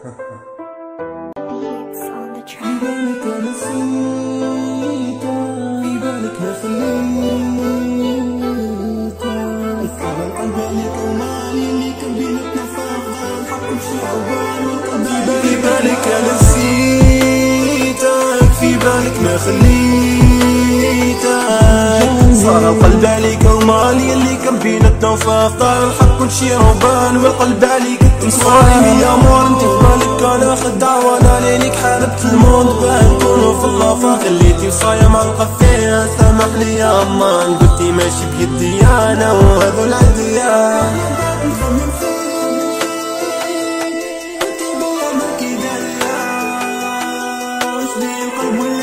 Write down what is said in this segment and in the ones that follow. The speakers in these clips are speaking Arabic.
بالك انا نسيتك، في بالك ما خليتك، صار القلب عليك ومالي اللي كان بيناتنا فاضل الحق مشي عوال والقلب في بالك انا نسيتك، في بالك ما خليتك، صار القلب عليك ومالي اللي كان بيناتنا وفاضل الحق كل شي روبان والقلب عليك تصاريني يا مور. انت في بالك انا خداع وانا ليلك حاربت الموت باه نكونوا في اللافا، خليتي وصايا ما نلقى فيها سامحني يا امان، قلتي ماشي بيدي انا وهذو العديان نخمم فيك انت بيا ما كيدلاش بين القلب ولا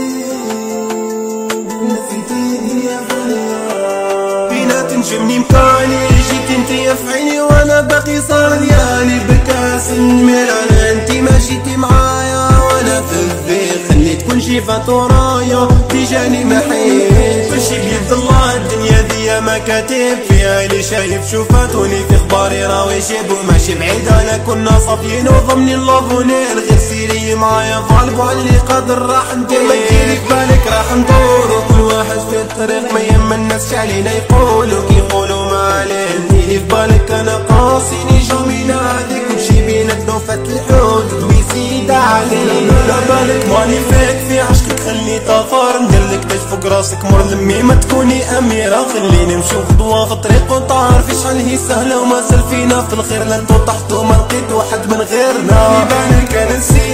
نجيب نسيتيني يا غالية بينا تنجمني مكاني جيت انت يا في عيني وانا باقي صار ليالي بكاس الميران، انت ما جيتي معايا وانا في الذيل خليت كل شي فاتورايا تجاني محيط كل شي بيد الله الدنيا دي ما كاتب فيها اللي شايف شوفاتوني في اخباري راوي شيب وماشي بعيد انا كنا صافيين وضمني اللافونيل غير سيري معايا ظالب وعلى اللي قادر راح ندير ما تجيلي في بالك راح ندور وكل واحد في الطريق ما يهم الناس شعلينا يقولوا كيقولوا ما عليه في بالك انا قاصي نجومي نادي كل شي بيناتنا وفات الحدود ويزيد عليك لا بالك ماني فيك في عشقك خلني طفر نديرلك تاج فوق راسك مر لمي ما تكوني اميره خليني نمشيو خطوه في الطريق وتعرفي شحال هي سهله وما سال فينا في الخير لا انتو طحتو ما لقيت واحد من غيرنا في بالك انا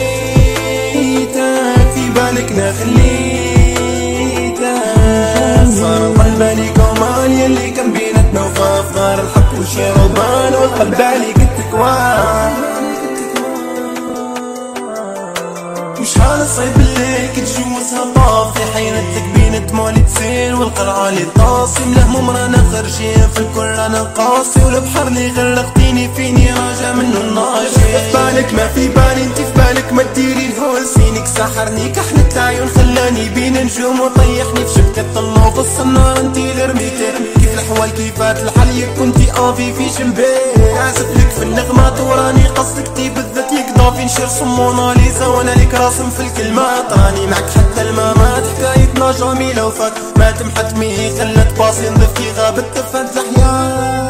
نسيتك في بالك انا خليتك صار القلب عليك ومالي اللي كان بيناتنا وفاف دار الحق وشي روبان والقلب عليك التكوان وشحال صعيب الليل كتجوزها طافي حيرتك بين دموعي تسيل والقرعة اللي طاسي ملهموم رانا خارجين في الكل رانا قاسي والبحر اللي غرقتيني فيني راجع منو الناشي في بالك ما في بالي انت في بالك ما ديري الهوس فينك سحرني كحلة العيون خلاني بين نجوم وطيحني في شبكة النوب الصنار انتي غير ميتر كيف الحوال كيفات الحالية كنتي افي في جنبي عازف لك في النغمات وراني قصدك تي بالذات يقضافي نشير صموناليزا وانا لك راسم في الكلمات راني معك حتى الممات حكايتنا جميلة وفات ما تمحت مي خلت باصي نضيف كي غابت تفات الحياة